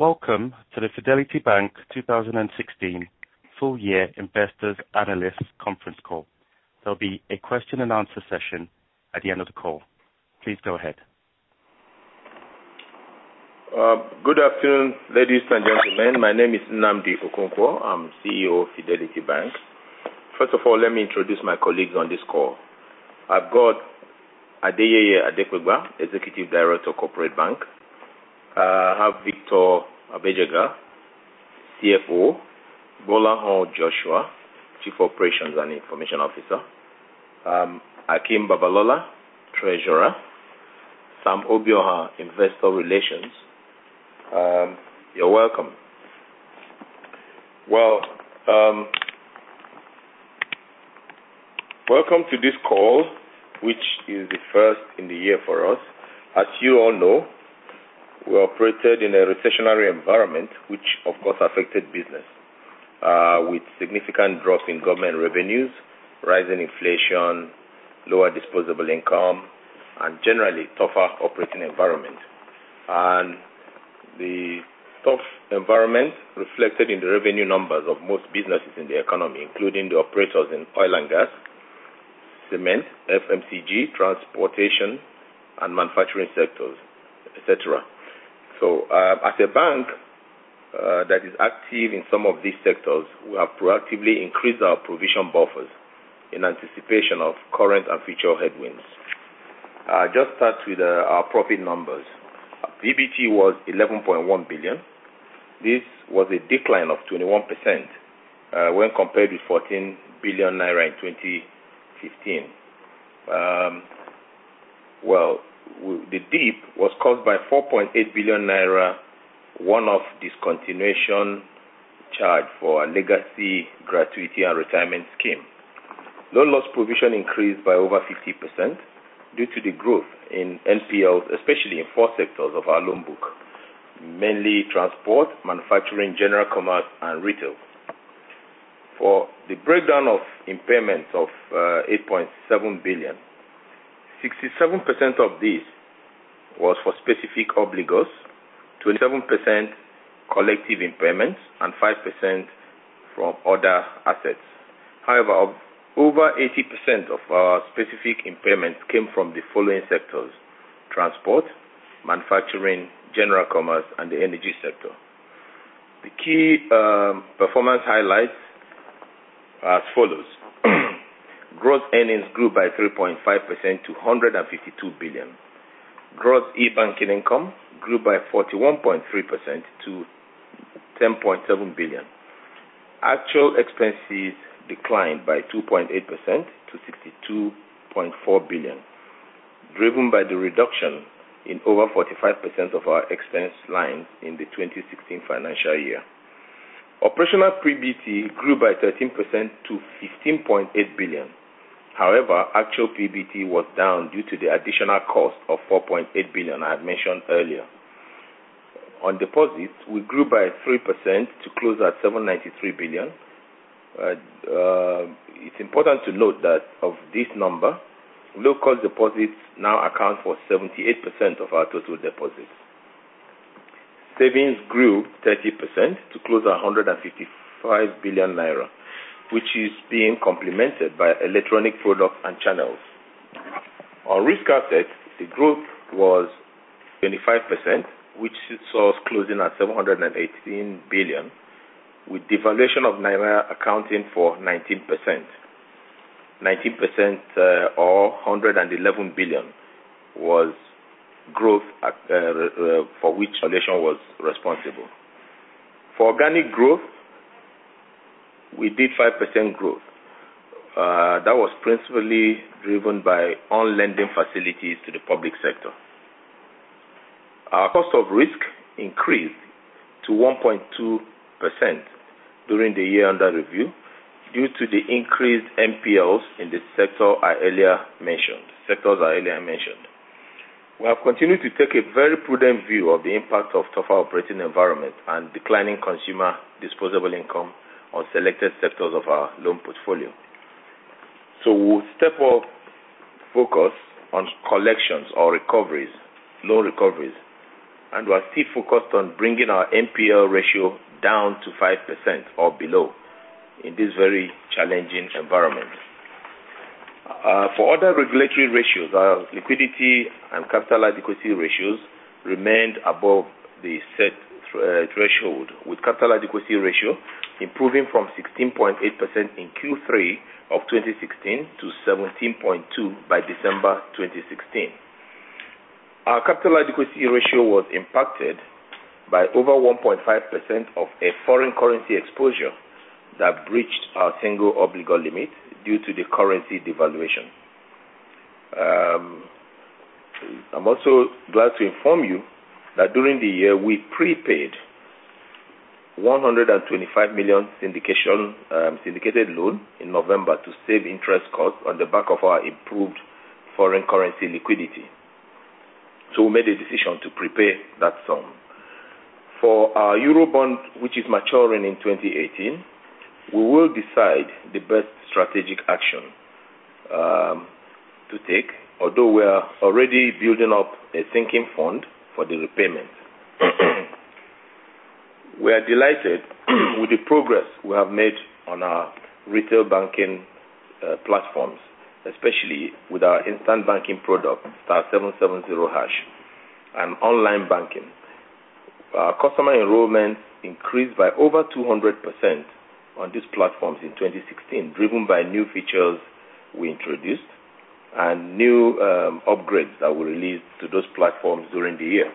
Welcome to the Fidelity Bank 2016 Full Year Investors Analysts Conference Call. There'll be a question and answer session at the end of the call. Please go ahead. Good afternoon, ladies and gentlemen. My name is Nnamdi Okonkwo. I'm CEO of Fidelity Bank. First of all, let me introduce my colleagues on this call. I've got Adeyeye Adekwegba, Executive Director, Corporate Bank. I have Victor Abejega, CFO, Bola Joshua, Chief Operations and Information Officer, Akim Babalola, Treasurer, Sam Obioha, Investor Relations. You're welcome. Welcome to this call, which is the first in the year for us. As you all know, we operated in a recessionary environment, which of course affected business, with significant drop in government revenues, rising inflation, lower disposable income, and generally tougher operating environment. And the tough environment reflected in the revenue numbers of most businesses in the economy, including the operators in oil and gas, cement, FMCG, transportation, and manufacturing sectors, etc. So, as a bank that is active in some of these sectors, we have proactively increased our provision buffers in anticipation of current and future headwinds. Just start with our profit numbers. PBT was 11.1 billion. This was a decline of 21% when compared with 14 billion naira in 2015. The dip was caused by 4.8 billion naira one-off discontinuation charge for a legacy gratuity and retirement scheme. Loan loss provision increased by over 50% due to the growth in NPLs, especially in four sectors of our loan book, mainly transport, manufacturing, general commerce, and retail. For the breakdown of impairments of 8.7 billion, 67% of this was for specific obligors, 27% collective impairments, and 5% from other assets. However, over 80% of our specific impairments came from the following sectors: transport, manufacturing, general commerce, and the energy sector. The key performance highlights are as follows. Gross earnings grew by 3.5% to 152 billion. Gross e-banking income grew by 41.3% to 10.7 billion. Actual expenses declined by 2.8% to 62.4 billion, driven by the reduction in over 45% of our expense lines in the 2016 financial year. Operational PBT grew by 13% to 15.8 billion. However, actual PBT was down due to the additional cost of 4.8 billion I had mentioned earlier. On deposits, we grew by 3% to close at 793 billion. It's important to note that of this number, low-cost deposits now account for 78% of our total deposits. Savings grew 30% to close at 155 billion naira, which is being complemented by electronic products and channels. On risk assets, the growth was 25%, which saw us closing at 718 billion, with devaluation of naira accounting for 19%. 19% or 111 billion was growth for which valuation was responsible. For organic growth, we did 5% growth. That was principally driven by on-lending facilities to the public sector. Our cost of risk increased to 1.2% during the year under review due to the increased NPLs in the sectors I earlier mentioned. We have continued to take a very prudent view of the impact of tougher operating environment and declining consumer disposable income on selected sectors of our loan portfolio. So we'll step up focus on collections or recoveries, loan recoveries, and we are still focused on bringing our NPL ratio down to 5% or below in this very challenging environment. For other regulatory ratios, our liquidity and capital adequacy ratios remained above the set threshold, with capital adequacy ratio improving from 16.8% in Q3 of 2016 to 17.2% by December 2016. Our capital adequacy ratio was impacted by over 1.5% of a foreign currency exposure that breached our single obligor limit due to the currency devaluation. I'm also glad to inform you that during the year we prepaid 125 million syndicated loan in November to save interest costs on the back of our improved foreign currency liquidity. So we made a decision to prepay that sum. For our Eurobond, which is maturing in 2018, we will decide the best strategic action to take, although we are already building up a sinking fund for the repayment. We are delighted with the progress we have made on our retail banking platforms, especially with our instant banking product, *770# and online banking. Our customer enrollment increased by over 200% on these platforms in 2016, driven by new features we introduced and new upgrades that were released to those platforms during the year.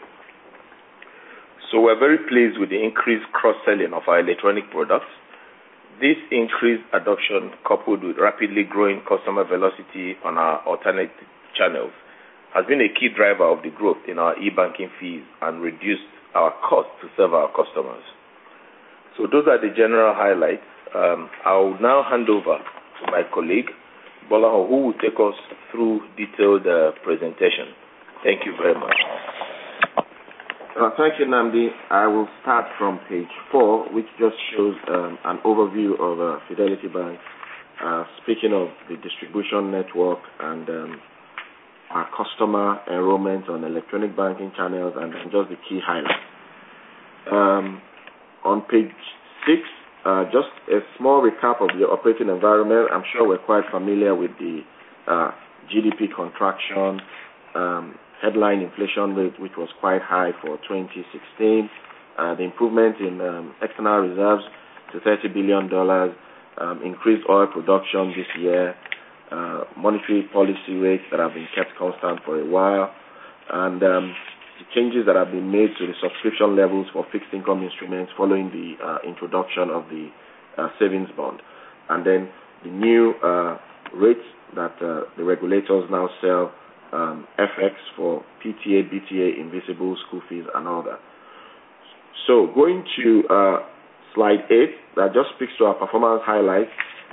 So we're very pleased with the increased cross-selling of our electronic products. This increased adoption, coupled with rapidly growing customer velocity on our alternate channels, has been a key driver of the growth in our e-banking fees and reduced our cost to serve our customers. So those are the general highlights. I will now hand over to my colleague, Bola, who will take us through detailed presentation. Thank you very much. Thank you, Nnamdi. I will start from page 4, which just shows an overview of Fidelity Bank. Speaking of the distribution network and our customer enrollment on electronic banking channels and just the key highlights. On page 6, just a small recap of the operating environment. I'm sure we're quite familiar with the GDP contraction, headline inflation rate, which was quite high for 2016, the improvement in external reserves to $30 billion, increased oil production this year, monetary policy rates that have been kept constant for a while, and the changes that have been made to the subscription levels for fixed income instruments following the introduction of the savings bond, and then the new rates that the regulators now sell FX for PTA, BTA, invisible school fees, and all that. So going to slide 8, that just speaks to our performance highlights.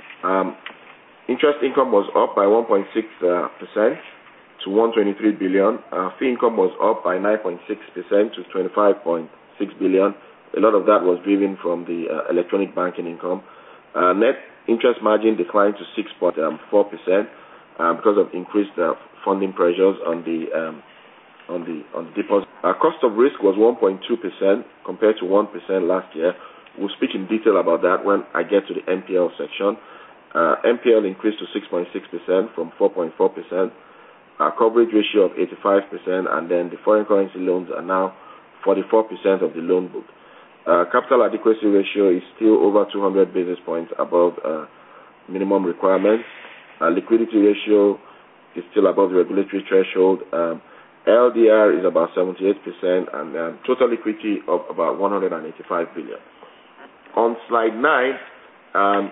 Interest income was up by 1.6% to 123 billion. Fee income was up by 9.6% to 25.6 billion. A lot of that was driven from the electronic banking income. Net interest margin declined to 6.4% because of increased funding pressures on the deposit. Our cost of risk was 1.2% compared to 1% last year. We'll speak in detail about that when I get to the NPL section. NPL increased to 6.6% from 4.4%. Our coverage ratio of 85%, and then the foreign currency loans are now 44% of the loan book. Capital adequacy ratio is still over 200 basis points above minimum requirements. Liquidity ratio is still above the regulatory threshold. LDR is about 78%, and total liquidity of about 185 billion. On slide 9,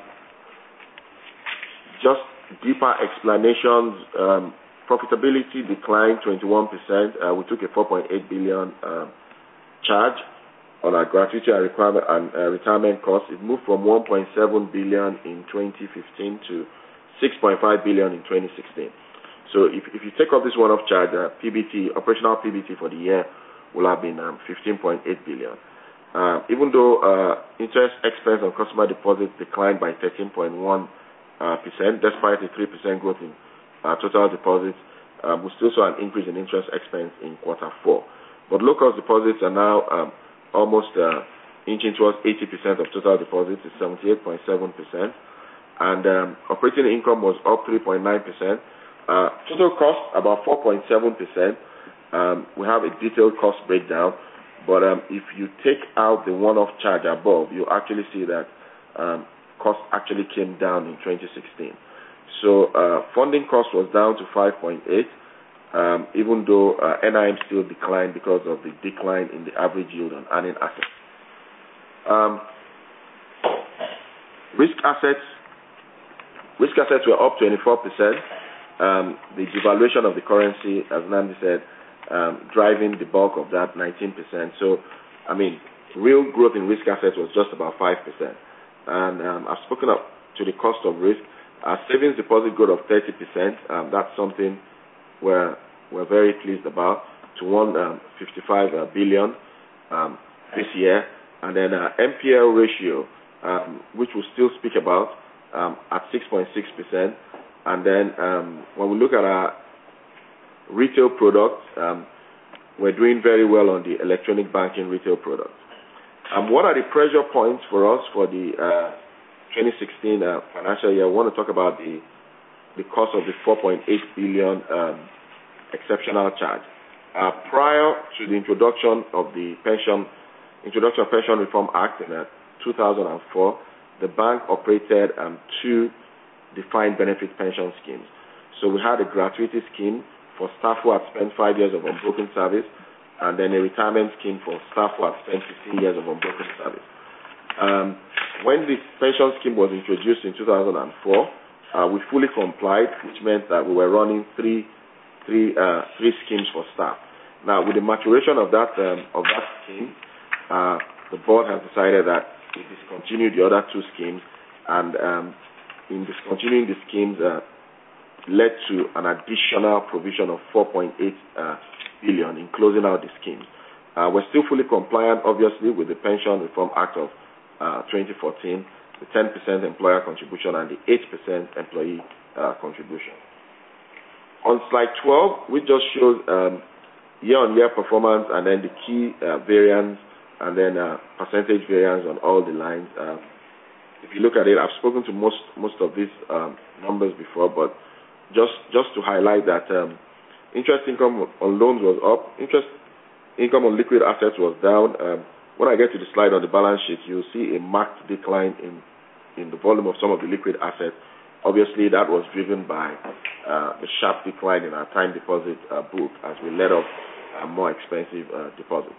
just deeper explanations. Profitability declined 21%. We took a 4.8 billion charge on our gratuity and retirement costs. It moved from 1.7 billion in 2015 to 6.5 billion in 2016. So if you take off this one-off charge, PBT, operational PBT for the year will have been 15.8 billion. Even though interest expense on customer deposits declined by 13.1%, despite a 3% growth in total deposits, we still saw an increase in interest expense in quarter 4. But low-cost deposits are now almost inching towards 80% of total deposits. It's 78.7%. And operating income was up 3.9%. Total cost about 4.7%. We have a detailed cost breakdown, but if you take out the one-off charge above, you actually see that cost actually came down in 2016. So funding cost was down to 5.8, even though NIM still declined because of the decline in the average yield on earning assets. Risk assets were up 24%. The devaluation of the currency, as Nnamdi said, driving the bulk of that 19%. So, I mean, real growth in risk assets was just about 5%. And I've spoken up to the cost of risk. Our savings deposit growth of 30%, that's something we're very pleased about, to 155 billion this year. And then NPL ratio, which we'll still speak about, at 6.6%. And then when we look at our retail products, we're doing very well on the electronic banking retail products. What are the pressure points for us for the 2016 financial year? I want to talk about the cost of the 4.8 billion exceptional charge. Prior to the introduction of Pension Reform Act in 2004, the bank operated two defined benefit pension schemes. So we had a gratuity scheme for staff who had spent 5 years of unbroken service, and then a retirement scheme for staff who had spent 15 years of unbroken service. When the pension scheme was introduced in 2004, we fully complied, which meant that we were running three schemes for staff. Now, with the maturation of that scheme, the board has decided that we discontinue the other two schemes, and in discontinuing the schemes led to an additional provision of 4.8 billion in closing out the schemes. We're still fully compliant, obviously, with the Pension Reform Act of 2014, the 10% employer contribution and the 8% employee contribution. On slide 12, we just showed year-on-year performance and then the key variance and then percentage variance on all the lines. If you look at it, I've spoken to most of these numbers before, but just to highlight that interest income on loans was up, interest income on liquid assets was down. When I get to the slide on the balance sheet, you'll see a marked decline in the volume of some of the liquid assets. Obviously, that was driven by the sharp decline in our time deposit book as we let off more expensive deposits.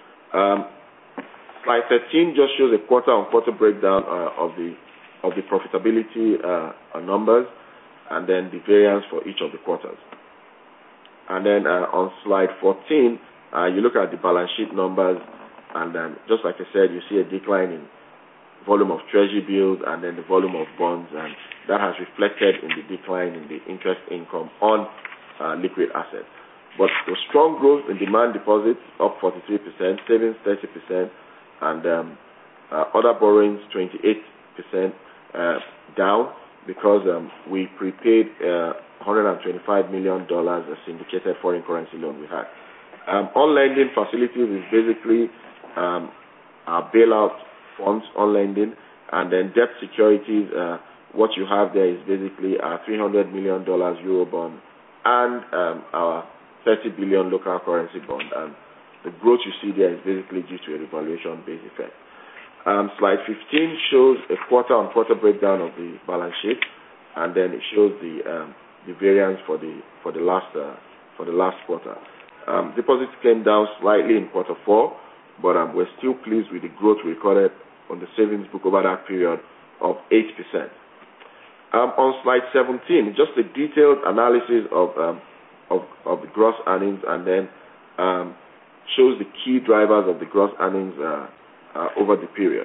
Slide 13 just shows a quarter-on-quarter breakdown of the profitability numbers, and then the variance for each of the quarters. And then on slide 14, you look at the balance sheet numbers, and just like I said, you see a decline in volume of treasury bills and then the volume of bonds, and that has reflected in the decline in the interest income on liquid assets. But the strong growth in demand deposits, up 43%, savings 30%, and other borrowings 28% down, because we prepaid $125 million a syndicated foreign currency loan we had. On lending facilities is basically our bailout funds on lending, and then debt securities. What you have there is basically our $300 million Euro bond and our 30 billion local currency bond. And the growth you see there is basically due to a revaluation-based effect. Slide 15 shows a quarter-on-quarter breakdown of the balance sheet, and then it shows the variance for the last quarter. Deposits came down slightly in quarter 4, but we're still pleased with the growth we recorded on the savings book over that period of 8%. On slide 17, just a detailed analysis of the gross earnings, and then shows the key drivers of the gross earnings over the period.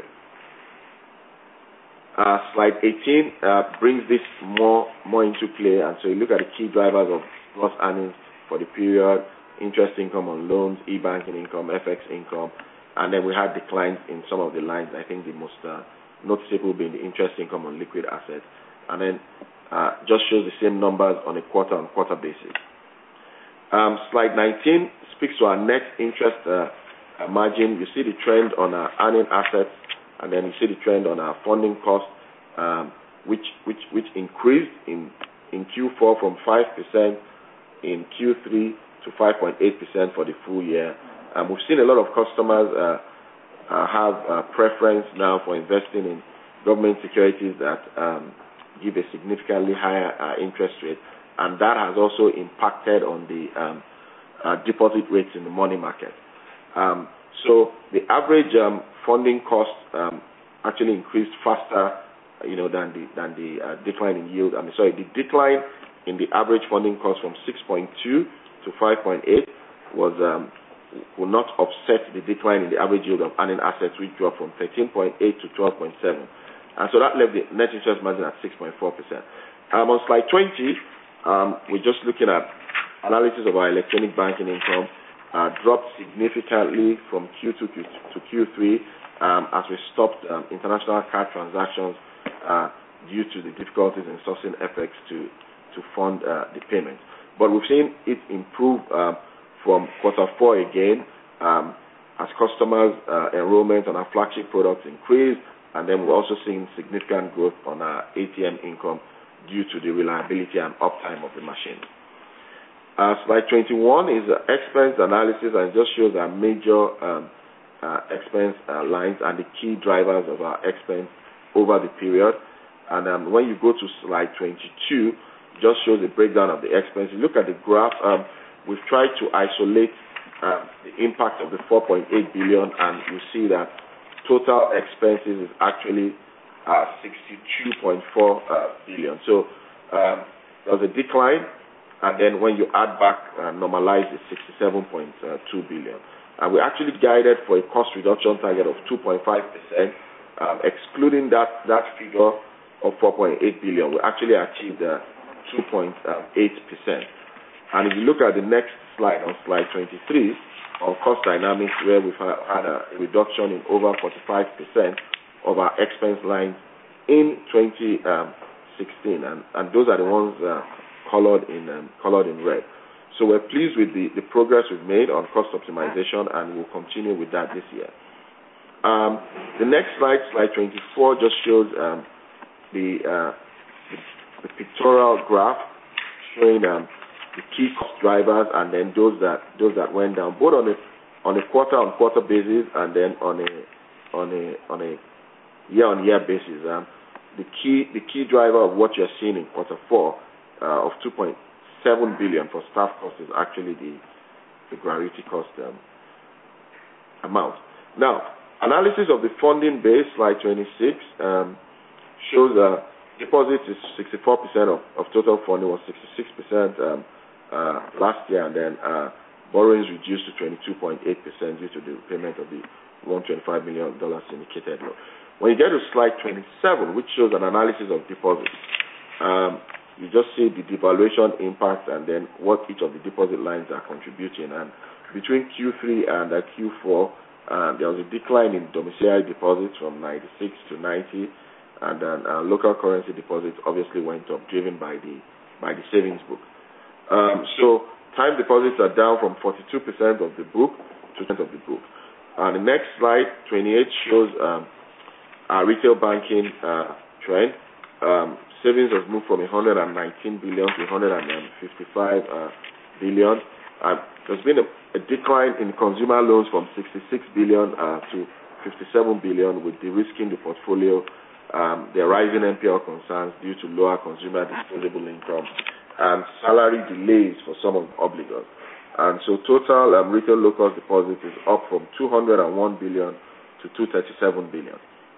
Slide 18 brings this more into play, and so you look at the key drivers of gross earnings for the period: interest income on loans, e-banking income, FX income, and then we had declines in some of the lines. I think the most noticeable being the interest income on liquid assets, and then just shows the same numbers on a quarter-on-quarter basis. Slide 19 speaks to our net interest margin. You see the trend on our earning assets, and then you see the trend on our funding cost, which increased in Q4 from 5% in Q3 to 5.8% for the full year. We've seen a lot of customers have a preference now for investing in government securities that give a significantly higher interest rate, and that has also impacted on the deposit rates in the money market. So the average funding cost actually increased faster, than the decline in yield. The decline in the average funding cost from 6.2 to 5.8 will not offset the decline in the average yield of earning assets, which dropped from 13.8 to 12.7. And so that left the net interest margin at 6.4%. On slide 20, we're just looking at analysis of our electronic banking income. Dropped significantly from Q2 to Q3 as we stopped international card transactions due to the difficulties in sourcing FX to fund the payments. But we've seen it improve from Q4 again as customers' enrollment on our flagship products increased, and then we're also seeing significant growth on our ATM income due to the reliability and uptime of the machine. Slide 21 is expense analysis, and it just shows our major expense lines and the key drivers of our expense over the period. And when you go to slide 22, just shows the breakdown of the expense. You look at the graph, we've tried to isolate the impact of the 4.8 billion, and you see that total expenses is actually 62.4 billion. So there's a decline, and then when you add back normalize, it's 67.2 billion. And we actually guided for a cost reduction target of 2.5%, excluding that figure of 4.8 billion. We actually achieved 2.8%. And if you look at the next slide, on slide 23, on cost dynamics, where we've had a reduction in over 45% of our expense lines in 2016, and those are the ones colored in red. So we're pleased with the progress we've made on cost optimization, and we'll continue with that this year. The next slide, slide 24, just shows the pictorial graph showing the key cost drivers, and then those that went down, both on a quarter-on-quarter basis and then on a year-on-year basis. The key driver of what you're seeing in Q4 of 2.7 billion for staff costs is actually the gratuity cost amount. Now, analysis of the funding base, slide 26, shows deposits is 64% of total funding, was 66% last year, and then borrowings reduced to 22.8% due to the repayment of the $125 million syndicated loan. When you get to slide 27, which shows an analysis of deposits, you just see the devaluation impact and then what each of the deposit lines are contributing. And between Q3 and Q4, there was a decline in domiciliary deposits from 96 to 90, and then local currency deposits obviously went up, driven by the savings book. So time deposits are down from 42% of the book to 10% of the book. The next slide, 28, shows our retail banking trend. Savings has moved from 119 billion to 155 billion. There's been a decline in consumer loans from 66 billion to 57 billion, with de-risking the portfolio. There are rising NPL concerns due to lower consumer disposable income and salary delays for some of the obligors. And so total retail local deposits is up from 201 billion to 237 billion.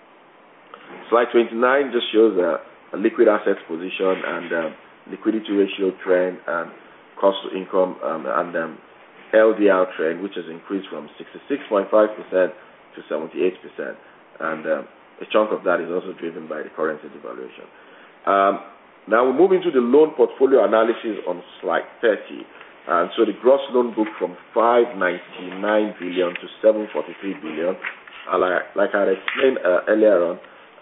Slide 29 just shows a liquid assets position and liquidity ratio trend and cost to income and LDR trend, which has increased from 66.5% to 78%. And a chunk of that is also driven by the currency devaluation. Now we move into the loan portfolio analysis on slide 30. And so the gross loan book from 599 billion to 743 billion. Like I explained earlier on,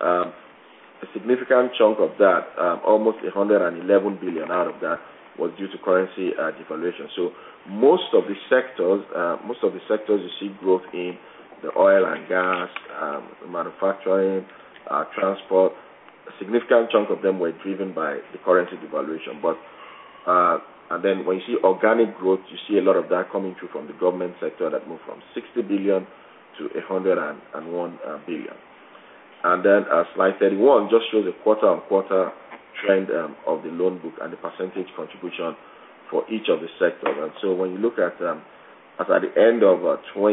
a significant chunk of that, almost 111 billion out of that, was due to currency devaluation. So most of the sectors you see growth in: the oil and gas, manufacturing, transport. A significant chunk of them were driven by the currency devaluation. But and then when you see organic growth, you see a lot of that coming through from the government sector that moved from 60 billion to 101 billion. And then slide 31 just shows a quarter-on-quarter trend of the loan book and the percentage contribution for each of the sectors. And so when you look at as at the end of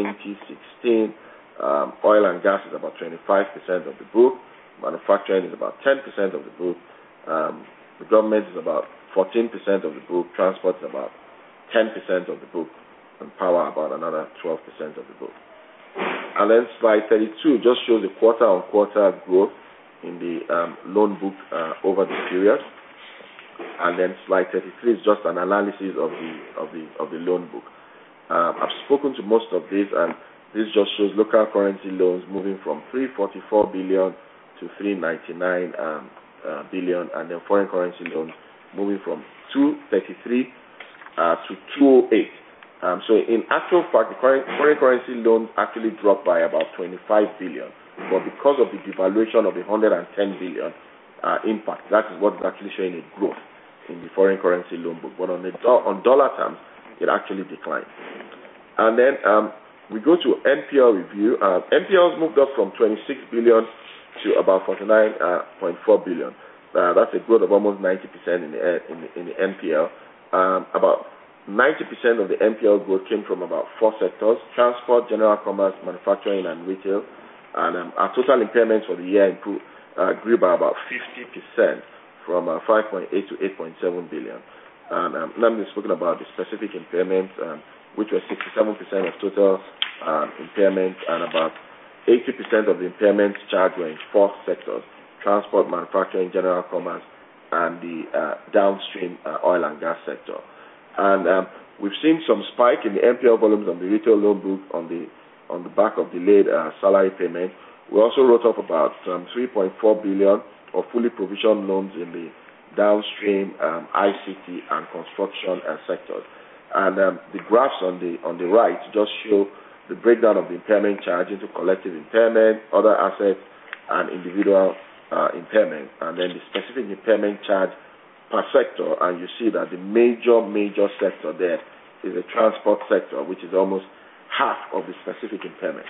2016, oil and gas is about 25% of the book. Manufacturing is about 10% of the book. The government is about 14% of the book. Transport is about 10% of the book. And power about another 12% of the book. And then slide 32 just shows the quarter-on-quarter growth in the loan book over the period. And then slide 33 is just an analysis of the loan book. I've spoken to most of this, and this just shows local currency loans moving from 344 billion to 399 billion, and then foreign currency loans moving from 233 to 208. So in actual fact, the foreign currency loans actually dropped by about 25 billion, but because of the devaluation of the 110 billion impact, that is what is actually showing a growth in the foreign currency loan book. But on dollar terms, it actually declined. And then we go to NPL review. NPLs moved up from 26 billion to about 49.4 billion. That's a growth of almost 90% in the NPL. About 90% of the NPL growth came from about four sectors: transport, general commerce, manufacturing, and retail. And our total impairments for the year grew by about 50%, from 5.8 to 8.7 billion. And now I'm speaking about the specific impairments, which were 67% of total impairments, and about 80% of the impairments charged were in four sectors: transport, manufacturing, general commerce, and the downstream oil and gas sector. And we've seen some spike in the NPL volumes on the retail loan book on the back of delayed salary payment. We also wrote off about 3.4 billion of fully provisioned loans in the downstream ICT and construction sectors. And the graphs on the right just show the breakdown of the impairment charge into collective impairment, other assets, and individual impairment, and then the specific impairment charge per sector. And you see that the major sector there is the transport sector, which is almost half of the specific impairment.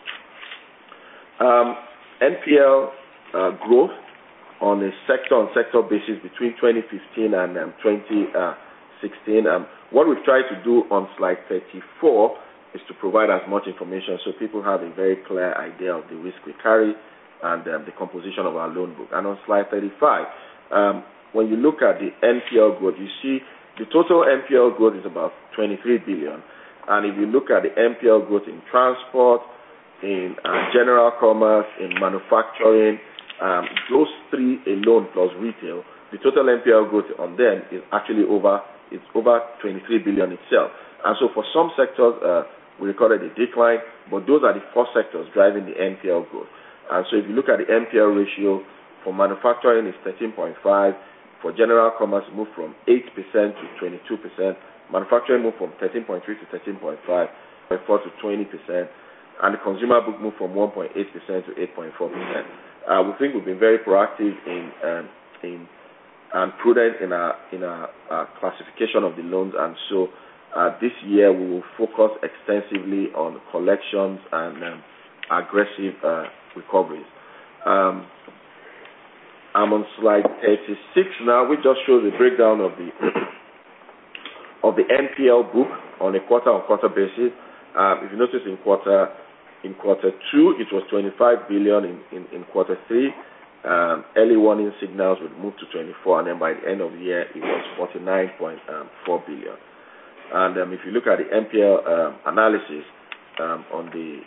NPL growth on a sector-on-sector basis between 2015 and 2016. What we've tried to do on slide 34 is to provide as much information so people have a very clear idea of the risk we carry and the composition of our loan book. And on slide 35, when you look at the NPL growth, you see the total NPL growth is about 23 billion. And if you look at the NPL growth in transport, in general commerce, in manufacturing, those three alone plus retail, the total NPL growth on them is actually over 23 billion itself. And so for some sectors, we recorded a decline, but those are the four sectors driving the NPL growth. And so if you look at the NPL ratio, for manufacturing it's 13.5, for general commerce it moved from 8% to 22%, manufacturing moved from 13.3 to 13.5, 4 to 20%, and the consumer book moved from 1.8% to 8.4%. We think we've been very proactive and prudent in our classification of the loans, and so this year we will focus extensively on collections and aggressive recoveries. I'm on slide 36 now, which just shows the breakdown of the of the NPL book on a quarter-on-quarter basis. If you notice in quarter 2, it was 25 billion. In quarter 3, early warning signals would move to 24, and then by the end of the year it was 49.4 billion. And if you look at the NPL analysis on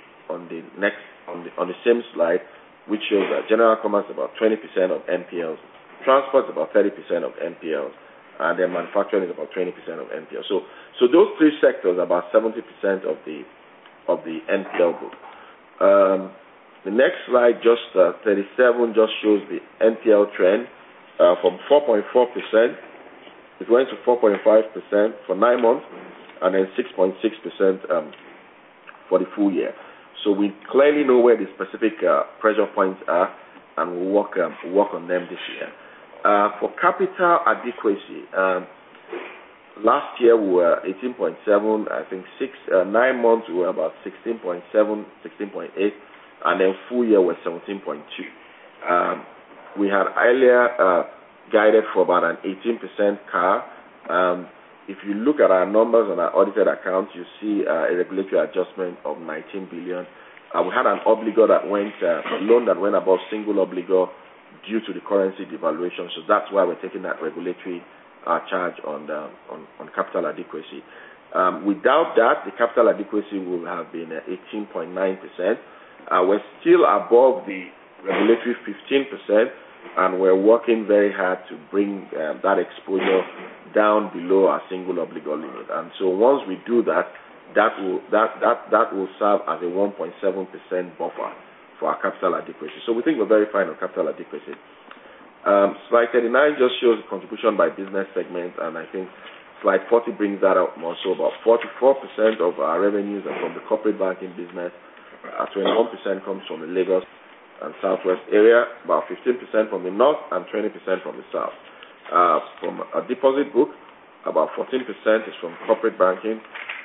the same slide, which shows that general commerce is about 20% of NPLs, transport is about 30% of NPLs, and then manufacturing is about 20% of NPLs. So those three sectors are about 70% of the NPL book. The next slide, just 37, just shows the NPL trend from 4.4%. It went to 4.5% for 9 months, and then 6.6% for the full year. So we clearly know where the specific pressure points are, and we'll work on them this year. For capital adequacy, last year we were 18.7. I think 9 months we were about 16.7, 16.8, and then full year was 17.2. We had earlier guided for about an 18% CAR. If you look at our numbers on our audited accounts, you see a regulatory adjustment of 19 billion. We had an obligor that went, a loan that went above single obligor due to the currency devaluation. So that's why we're taking that regulatory charge on capital adequacy. Without that, the capital adequacy will have been 18.9%. We're still above the regulatory 15%, and we're working very hard to bring that exposure down below our single obligor limit. And so once we do that, that will serve as a 1.7% buffer for our capital adequacy. So we think we're very fine on capital adequacy. Slide 39 just shows the contribution by business segment, and I think slide 40 brings that up more. So about 44% of our revenues are from the corporate banking business. 21% comes from the Lagos and Southwest area, about 15% from the North, and 20% from the South. From a deposit book, about 14% is from corporate banking,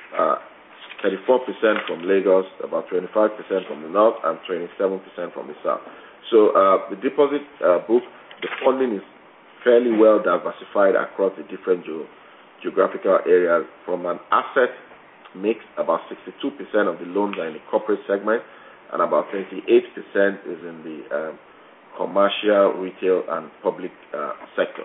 34% from Lagos, about 25% from the North, and 27% from the South. So the deposit book, the funding is fairly well diversified across the different geographical areas. From an asset mix, about 62% of the loans are in the corporate segment, and about 28% is in the commercial, retail, and public sector.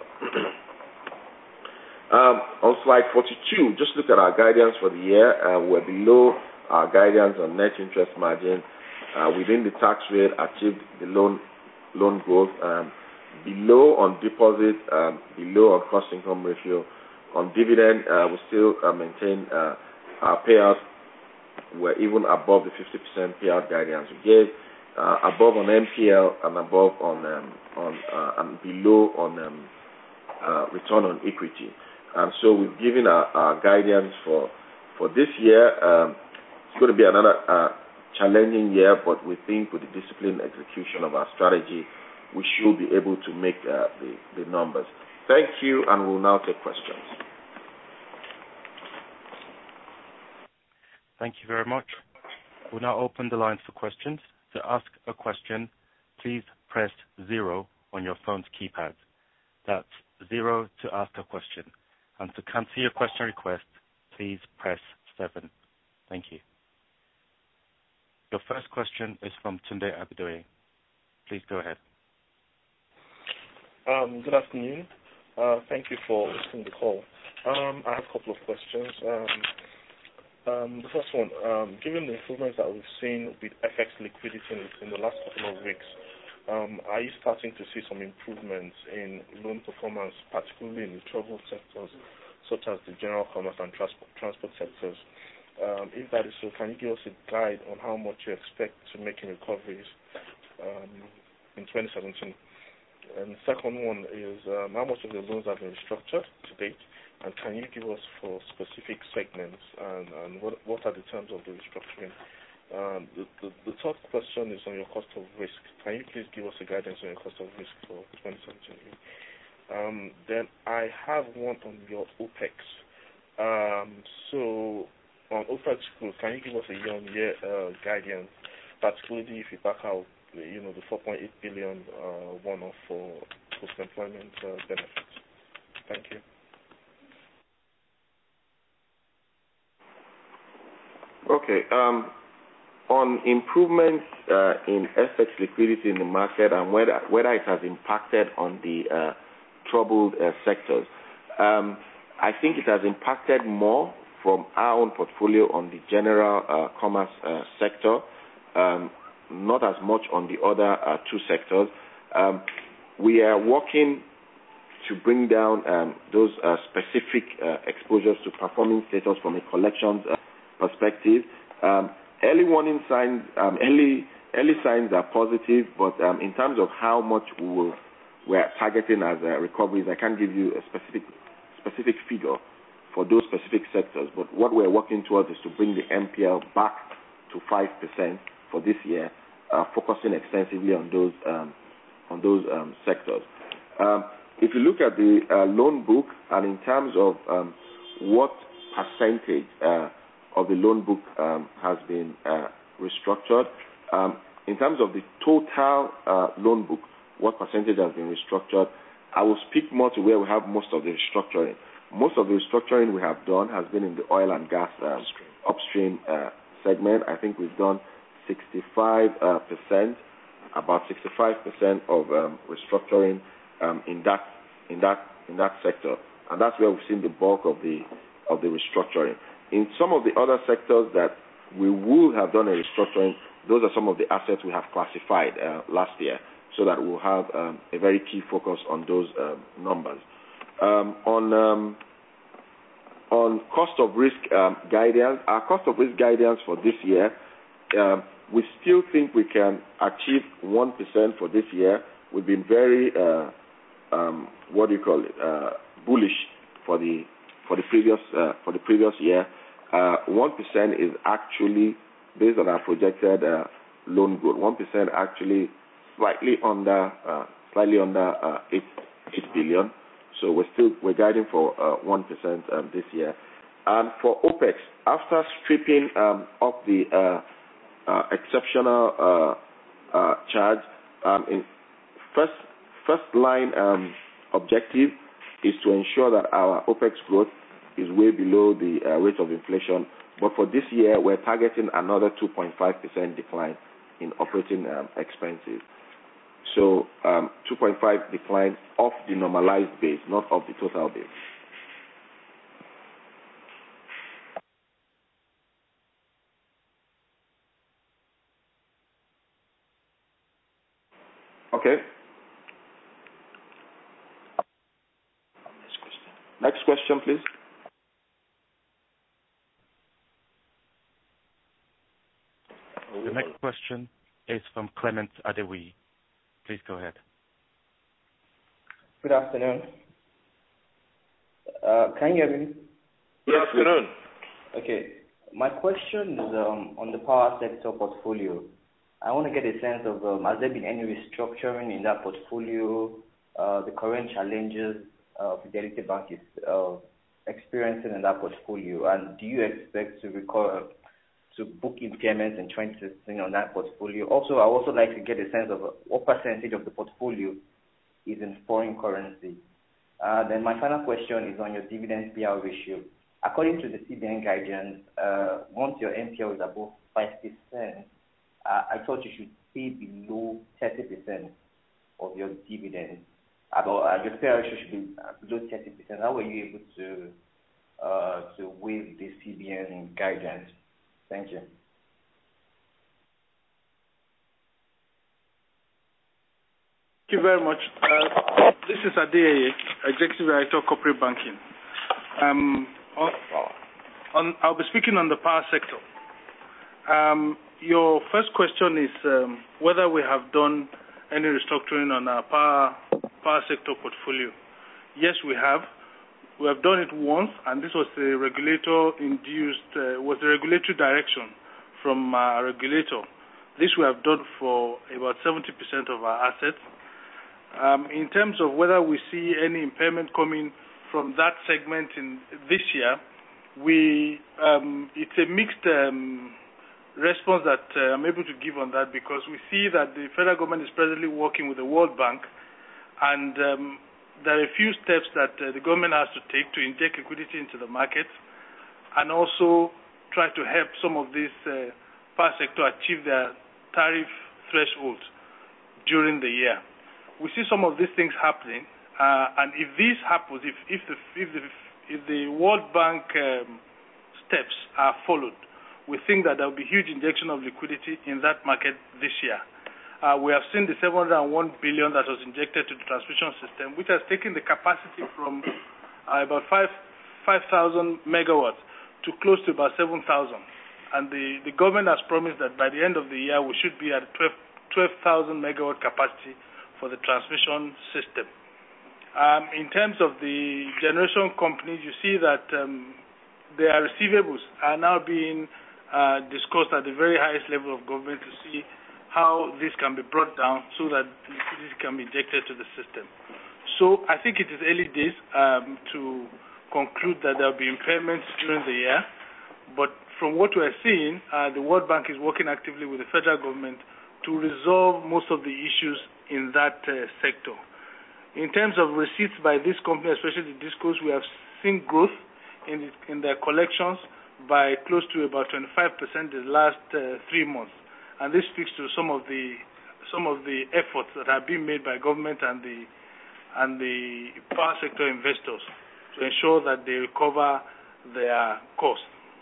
On slide 42, just look at our guidance for the year. We're below our guidance on net interest margin. Within the tax rate, achieved the loan growth. Below on deposit, below on cost income ratio. On dividend, we still maintain our payout. We're even above the 50% payout guidance we gave. Above on MPL and above on and below on return on equity. And so we've given our guidance for this year. It's going to be another challenging year, but we think with the disciplined execution of our strategy, we should be able to make the numbers. Thank you, and we'll now take questions. Thank you very much. We'll now open the lines for questions. To ask a question, please press 0 on your phone's keypad. That's 0 to ask a question. And to cancel your question request, please press 7. Thank you. Your first question is from Tunde Abidoye. Please go ahead. Good afternoon. Thank you for hosting the call. I have a couple of questions. The first one, given the improvements that we've seen with FX liquidity in the last couple of weeks, are you starting to see some improvements in loan performance, particularly in the troubled sectors, such as the general commerce and transport sectors? If that is so, can you give us a guide on how much you expect to make in recoveries in 2017? And the second one is, how much of the loans have been restructured to date? And can you give us for specific segments and what are the terms of the restructuring? The third question is on your cost of risk. Can you please give us a guidance on your cost of risk for 2017? Then I have one on your OPEX. So on OPEX growth, can you give us a year-on-year guidance, particularly if you back out the 4.8 billion one-off for post-employment benefits? Thank you. Okay. On improvements in FX liquidity in the market and whether it has impacted on the troubled sectors, I think it has impacted more from our own portfolio on the general commerce sector, not as much on the other two sectors. We are working to bring down those specific exposures to performing status from a collections perspective. Early warning signs, early signs are positive, but in terms of how much we're targeting as recoveries, I can't give you a specific figure for those specific sectors. But what we're working towards is to bring the NPL back to 5% for this year, focusing extensively on those sectors. If you look at the loan book, and in terms of what percentage of the loan book has been restructured, in terms of the total loan book, what percentage has been restructured, I will speak more to where we have most of the restructuring. Most of the restructuring we have done has been in the oil and gas upstream segment. I think we've done 65%, about 65% of restructuring in that sector, and that's where we've seen the bulk of the restructuring. In some of the other sectors that we would have done a restructuring, those are some of the assets we have classified last year, so that we'll have a very key focus on those numbers. On cost of risk guidance, our cost of risk guidance for this year, we still think we can achieve 1% for this year. We've been very, bullish for the previous year. 1% is actually, based on our projected loan growth, 1% actually slightly under 8 billion. So we're guiding for 1% this year. And for OPEX, after stripping off the exceptional charge, in first line objective is to ensure that our OPEX growth is way below the rate of inflation. But for this year, we're targeting another 2.5% decline in operating expenses. So 2.5 decline off the normalized base, not off the total base. Okay. Next question, please. The next question is from Clement Adewi. Please go ahead. Good afternoon. Can you hear me? Good afternoon. Okay. My question is on the power sector portfolio. I want to get a sense of, has there been any restructuring in that portfolio, the current challenges Fidelity Bank is experiencing in that portfolio, and do you expect to book impairments in 2016 on that portfolio? Also, I would also like to get a sense of what percentage of the portfolio is in foreign currency. Then my final question is on your dividend payout ratio. According to the CBN guidance, once your NPL is above 5%, I thought you should pay below 30% of your dividend. Your payout ratio should be below 30%. How were you able to waive the CBN guidance? Thank you. Thank you very much. This is Adeyeye, Executive Director of Corporate Banking. I'll be speaking on the power sector. Your first question is whether we have done any restructuring on our power sector portfolio. Yes, we have. We have done it once, and this was the regulatory direction from our regulator. This we have done for about 70% of our assets. In terms of whether we see any impairment coming from that segment in this year, it's a mixed response that I'm able to give on that, because we see that the federal government is presently working with the World Bank, and there are a few steps that the government has to take to inject liquidity into the market, and also try to help some of this power sector achieve their tariff thresholds during the year. We see some of these things happening, and if this happens, if the World Bank steps are followed, we think that there will be huge injection of liquidity in that market this year. We have seen the 701 billion that was injected to the transmission system, which has taken the capacity from about 5,000 megawatts to close to about 7,000. And the government has promised that by the end of the year, we should be at 12,000 megawatt capacity for the transmission system. In terms of the generation companies, you see that their receivables are now being discussed at the very highest level of government to see how this can be brought down so that liquidity can be injected to the system. So I think it is early days to conclude that there will be impairments during the year, but from what we are seeing, the World Bank is working actively with the federal government to resolve most of the issues in that sector. In terms of receipts by this company, especially the DISCOs, we have seen growth in their collections by close to about 25% the last 3 months, and this speaks to some of the efforts that have been made by government and the power sector investors to ensure that they recover their costs.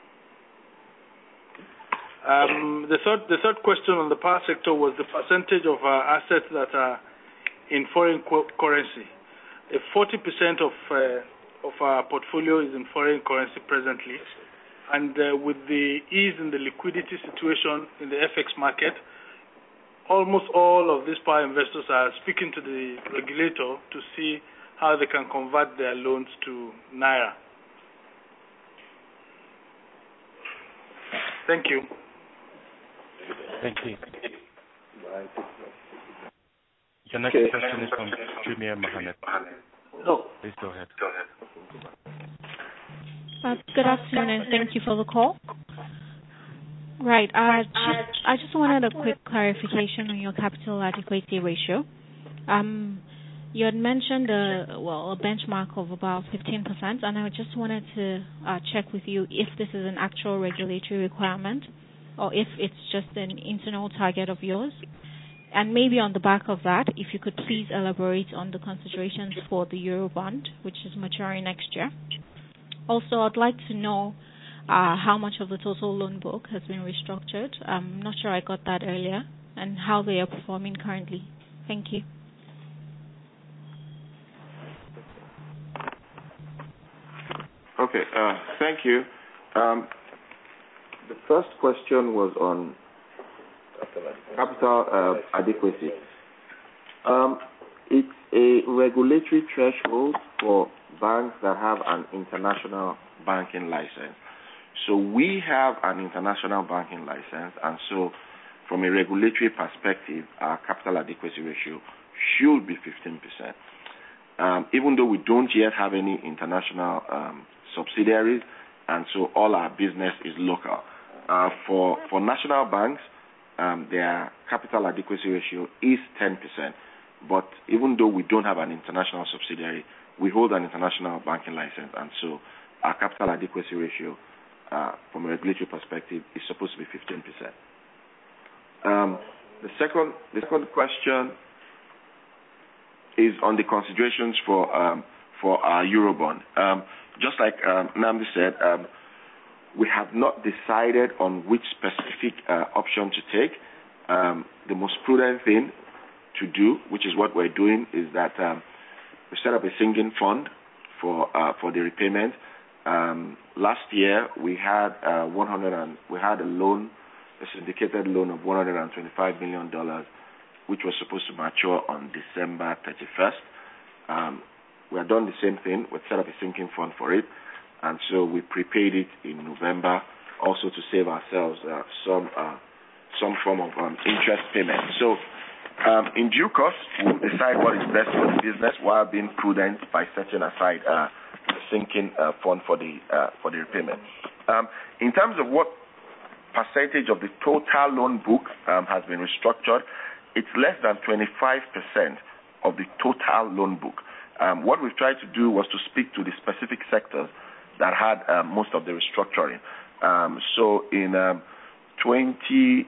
The third question on the power sector was the percentage of our assets that are in foreign currency. 40% of our portfolio is in foreign currency presently, and with the ease in the liquidity situation in the FX market, almost all of these power investors are speaking to the regulator to see how they can convert their loans to Naira. Thank you. Thank you. Your next question is from Jumia Mohammed. Please go ahead. Good afternoon, and thank you for the call. Right. I just wanted a quick clarification on your capital adequacy ratio. You had mentioned a benchmark of about 15%, and I just wanted to check with you if this is an actual regulatory requirement or if it's just an internal target of yours. And maybe on the back of that, if you could please elaborate on the considerations for the Eurobond, which is maturing next year. Also, I'd like to know how much of the total loan book has been restructured. I'm not sure I got that earlier, and how they are performing currently. Thank you. Okay, thank you. The first question was on capital adequacy. It's a regulatory threshold for banks that have an international banking license. So we have an international banking license, and so from a regulatory perspective, our capital adequacy ratio should be 15%. Even though we don't yet have any international subsidiaries, and so all our business is local. For national banks, their capital adequacy ratio is 10%. But even though we don't have an international subsidiary, we hold an international banking license, and so our capital adequacy ratio, from a regulatory perspective, is supposed to be 15%. The second question is on the considerations for our Eurobond. Just like Nnamdi said, we have not decided on which specific option to take. The most prudent thing to do, which is what we're doing, is that we set up a sinking fund for the repayment. Last year we had a loan, a syndicated loan of $125 million, which was supposed to mature on December 31st. We have done the same thing. We set up a sinking fund for it, and so we prepaid it in November, also to save ourselves some form of interest payment. So in due course, we'll decide what is best for the business while being prudent by setting aside the sinking fund for the repayment. In terms of what percentage of the total loan book has been restructured, it's less than 25% of the total loan book. What we've tried to do was to speak to the specific sectors that had most of the restructuring. So in 2015-16,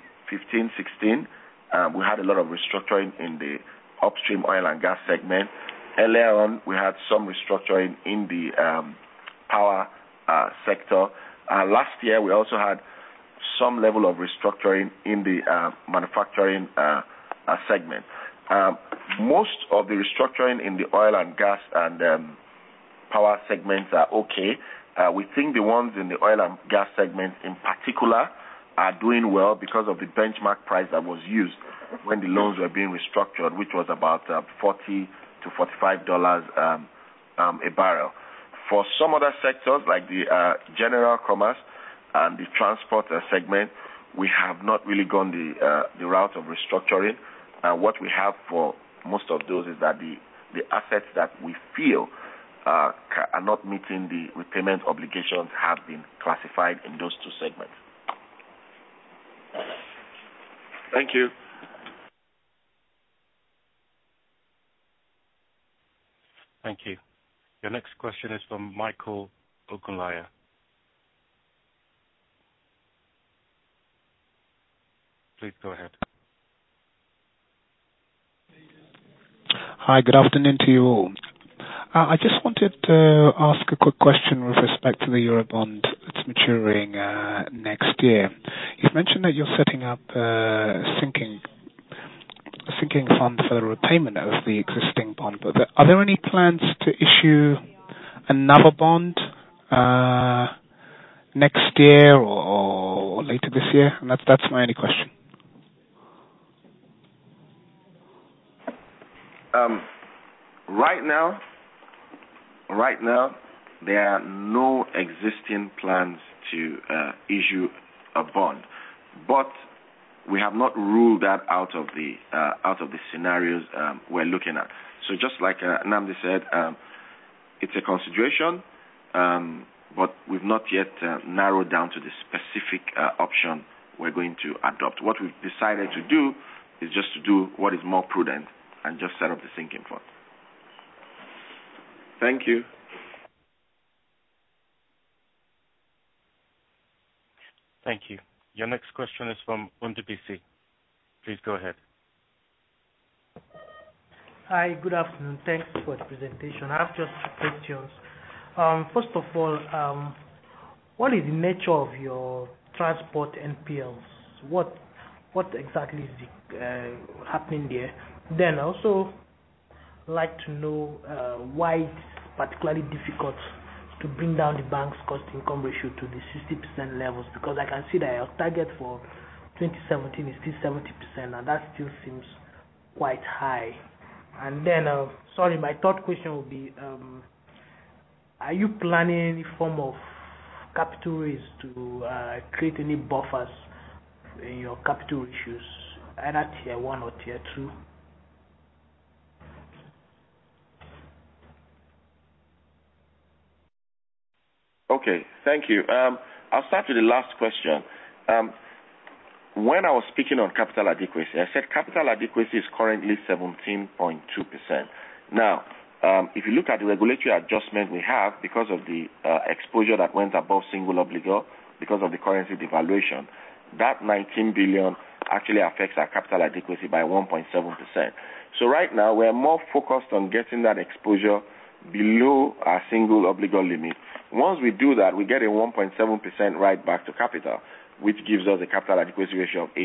we had a lot of restructuring in the upstream oil and gas segment. Earlier on, we had some restructuring in the power sector. Last year, we also had some level of restructuring in the manufacturing segment. Most of the restructuring in the oil and gas and power segments are okay. We think the ones in the oil and gas segment in particular are doing well because of the benchmark price that was used when the loans were being restructured, which was about $40 to $45 a barrel. For some other sectors, like the general commerce and the transport segment, we have not really gone the route of restructuring. What we have for most of those is that the assets that we feel are not meeting the repayment obligations have been classified in those two segments. Thank you. Thank you. Your next question is from Michael Ogunlaya. Please go ahead. Hi, good afternoon to you all. I just wanted to ask a quick question with respect to the Eurobond that's maturing next year. You've mentioned that you're setting up a sinking fund for the repayment of the existing bond, but are there any plans to issue another bond next year or later this year? And that's my only question. Right now, there are no existing plans to issue a bond, but we have not ruled that out of the scenarios we're looking at. So just like Nnamdi said, it's a consideration, but we've not yet narrowed down to the specific option we're going to adopt. What we've decided to do is just to do what is more prudent and just set up the sinking fund. Thank you. Thank you. Your next question is from Undubisi. Please go ahead. Hi, good afternoon. Thanks for the presentation. I have just two questions. First of all, what is the nature of your transport NPLs? What exactly is happening there? Then I also like to know why it's particularly difficult to bring down the bank's cost-income ratio to the 60% levels, because I can see that your target for 2017 is still 70%, and that still seems quite high. And then, my third question would be, are you planning any form of capital raise to create any buffers in your capital ratios, either tier 1 or tier 2? Okay, thank you. I'll start with the last question. When I was speaking on capital adequacy, I said capital adequacy is currently 17.2%. Now, if you look at the regulatory adjustment we have because of the exposure that went above single obligor because of the currency devaluation, that 19 billion actually affects our capital adequacy by 1.7%. So right now, we're more focused on getting that exposure below our single obligor limit. Once we do that, we get a 1.7% right back to capital, which gives us a capital adequacy ratio of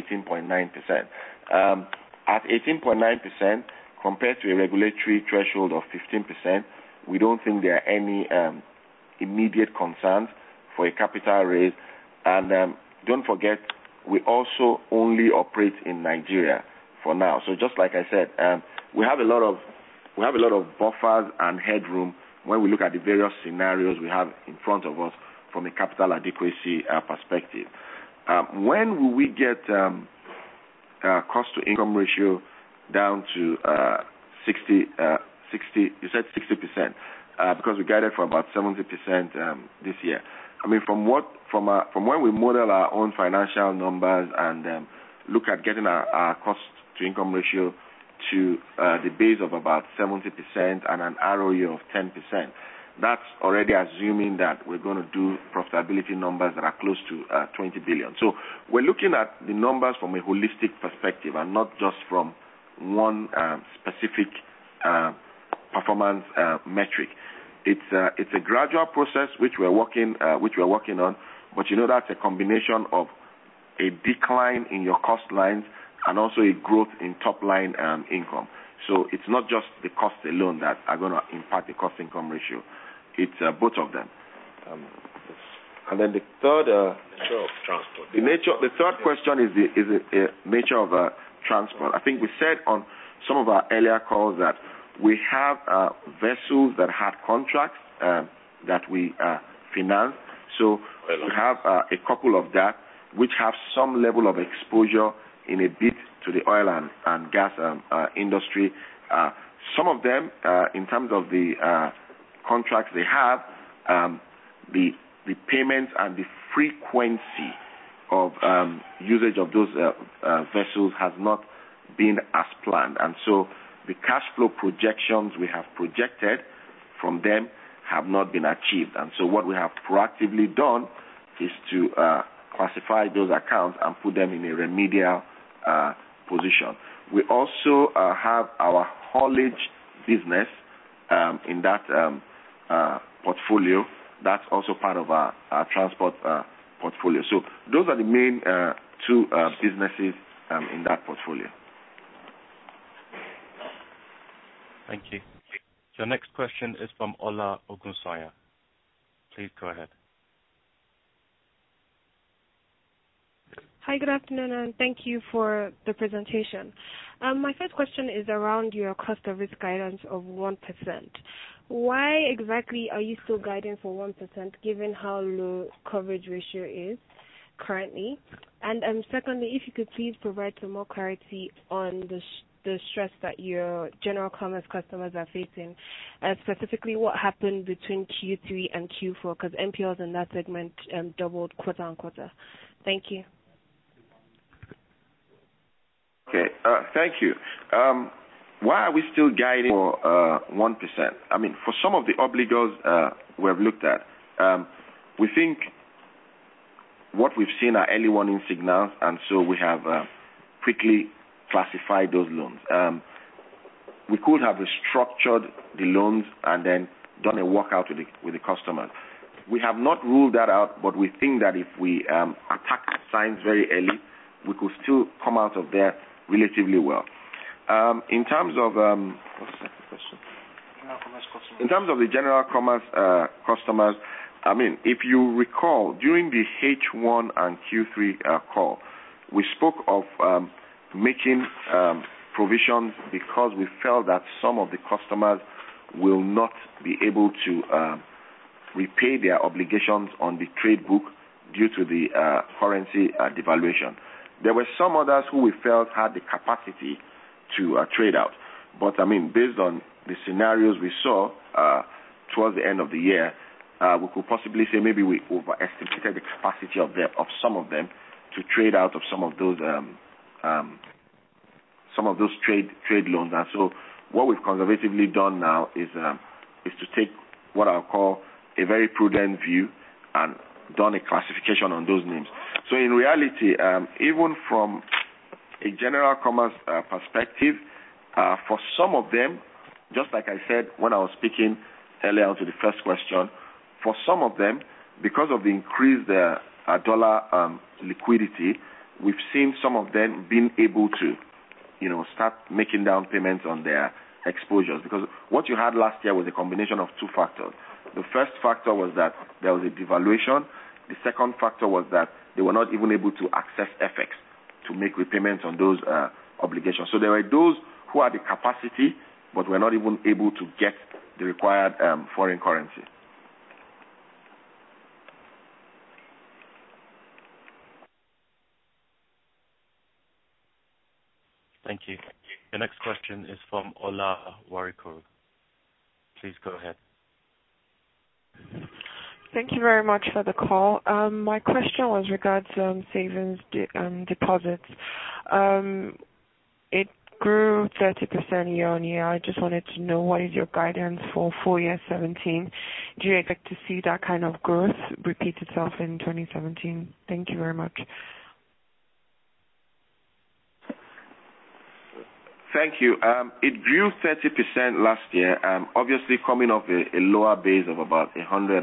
18.9%. At 18.9%, compared to a regulatory threshold of 15%, we don't think there are any immediate concerns for a capital raise. And don't forget, we also only operate in Nigeria for now. So just like I said, we have a lot of buffers and headroom when we look at the various scenarios we have in front of us from a capital adequacy perspective. When will we get cost-to-income ratio down to 60? You said 60%, because we guided for about 70% this year. I mean, from when we model our own financial numbers and look at getting our cost-to-income ratio to the base of about 70% and an ROE of 10%, that's already assuming that we're going to do profitability numbers that are close to 20 billion. So we're looking at the numbers from a holistic perspective and not just from one specific performance metric. It's a gradual process which we're working on, but that's a combination of a decline in your cost lines and also a growth in top line income. So it's not just the cost alone that are going to impact the cost income ratio. It's both of them. And then the third nature of transport. The third question is the nature of transport. I think we said on some of our earlier calls that We have vessels that had contracts that we finance. So we have a couple of that which have some level of exposure in a bit to the oil and gas industry. Some of them, in terms of the contracts they have, the payments and the frequency of usage of those vessels has not been as planned. And so the cash flow projections we have projected from them have not been achieved. And so what we have proactively done is to classify those accounts and put them in a remedial position. We also have our haulage business in that portfolio. That's also part of our transport portfolio. So those are the main two businesses in that portfolio. Thank you. Your next question is from Ola Ogunsanya. Please go ahead. Hi, good afternoon, and thank you for the presentation. My first question is around your cost of risk guidance of 1%. Why exactly are you still guiding for 1%, given how low coverage ratio is currently? And secondly, if you could please provide some more clarity on the stress that your general commerce customers are facing, specifically what happened between Q3 and Q4, because NPLs in that segment doubled quarter on quarter. Thank you. Okay, thank you. Why are we still guiding for 1%? I mean, for some of the obligors we have looked at, we think what we've seen are early warning signals, and so we have quickly classified those loans. We could have restructured the loans and then done a workout with the customers. We have not ruled that out, but we think that if we attack signs very early, we could still come out of there relatively well. In terms of what's the second question? In terms of the general commerce customers, I mean, if you recall, during the H1 and Q3 call, we spoke of making provisions because we felt that some of the customers will not be able to repay their obligations on the trade book due to the currency devaluation. There were some others who we felt had the capacity to trade out. But, I mean, based on the scenarios we saw towards the end of the year, we could possibly say maybe we overestimated the capacity of some of them to trade out of some of those trade loans. And so what we've conservatively done now is to take what I'll call a very prudent view and done a classification on those names. So in reality, even from a general commerce perspective, for some of them, just like I said when I was speaking earlier on to the first question, for some of them, because of the increased dollar liquidity, we've seen some of them being able to, start making down payments on their exposures. Because what you had last year was a combination of two factors. The first factor was that there was a devaluation. The second factor was that they were not even able to access FX to make repayments on those obligations. So there were those who had the capacity, but were not even able to get the required foreign currency. Thank you. The next question is from Ola Warikoro. Please go ahead. Thank you very much for the call. My question was regards savings deposits. It grew 30% year on year. I just wanted to know what is your guidance for full year 17. Do you expect to see that kind of growth repeat itself in 2017? Thank you very much. Thank you. It grew 30% last year, obviously coming off a lower base of about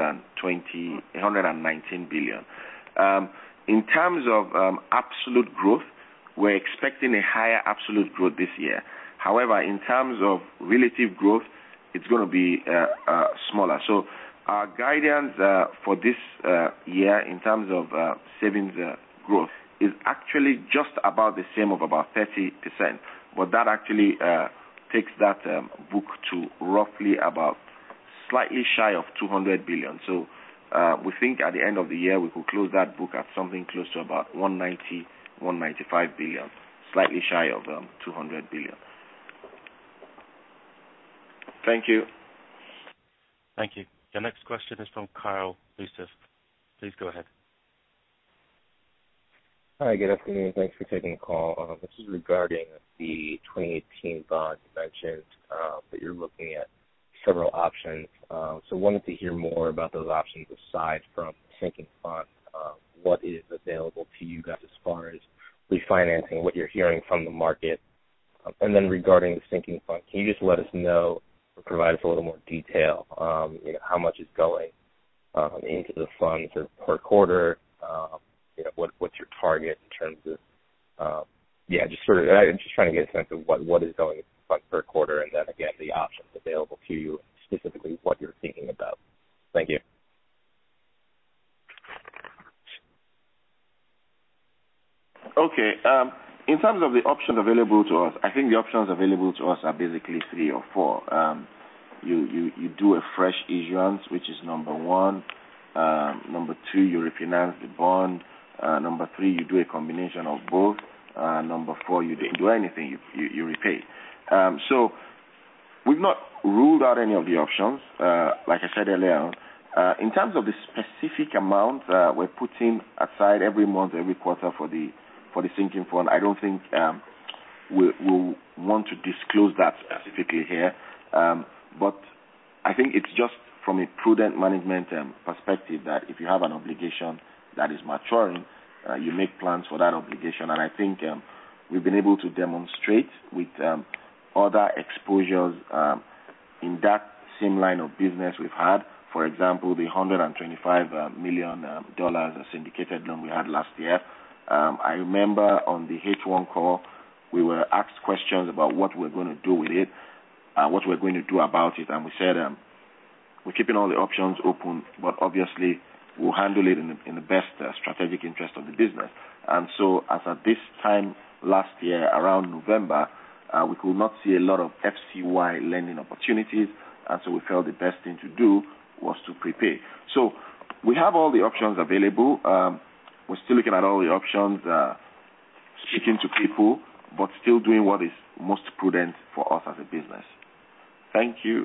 119 billion. In terms of absolute growth, we're expecting a higher absolute growth this year. However, in terms of relative growth, it's going to be smaller. So our guidance for this year in terms of savings growth is actually just about the same of about 30%. But that actually takes that book to roughly about slightly shy of 200 billion. So we think at the end of the year we could close that book at something close to about 190, 195 billion, slightly shy of 200 billion. Thank you. Thank you. Your next question is from Carl Yusuf. Please go ahead. Hi, good afternoon. Thanks for taking the call. This is regarding the 2018 bond. You mentioned that you're looking at several options. So wanted to hear more about those options aside from sinking fund. What is available to you guys as far as refinancing, what you're hearing from the market? And then regarding the sinking fund, can you just let us know or provide us a little more detail, how much is going into the fund per quarter? What's your target in terms of, I'm just trying to get a sense of what is going into the fund per quarter, and then again, the options available to you, specifically what you're thinking about. Thank you. Okay. In terms of the options available to us, I think the options available to us are basically 3 or 4. You do a fresh issuance, which is number 1. Number 2, you refinance the bond. Number 3, you do a combination of both. Number 4, you didn't do anything, you repay. So we've not ruled out any of the options, like I said earlier on. In terms of the specific amount we're putting aside every month, every quarter for the sinking fund, I don't think we'll want to disclose that specifically here. But I think it's just from a prudent management perspective that if you have an obligation that is maturing, you make plans for that obligation. And I think we've been able to demonstrate with other exposures in that same line of business we've had. For example, the $125 million syndicated loan we had last year. I remember on the H1 call, we were asked questions about what we're going to do with it, what we're going to do about it, and we said we're keeping all the options open, but obviously we'll handle it in the best strategic interest of the business. And so as at this time last year, around November, we could not see a lot of FCY lending opportunities, and so we felt the best thing to do was to prepay. So we have all the options available. We're still looking at all the options, speaking to people, but still doing what is most prudent for us as a business. Thank you.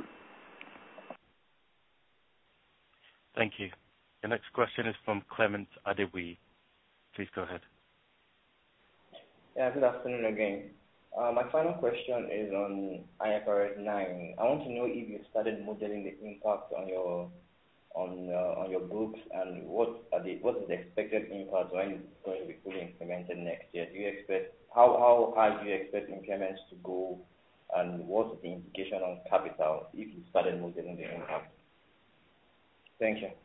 Thank you. The next question is from Clement Adewi. Please go ahead. Yeah, good afternoon again. My final question is on IFRS 9. I want to know if you started modeling the impact on your books, and what is the expected impact when it's going to be fully implemented next year? Do you expect how high do you expect impairments to go, and what's the implication on capital if you started modeling the impact? Thank you.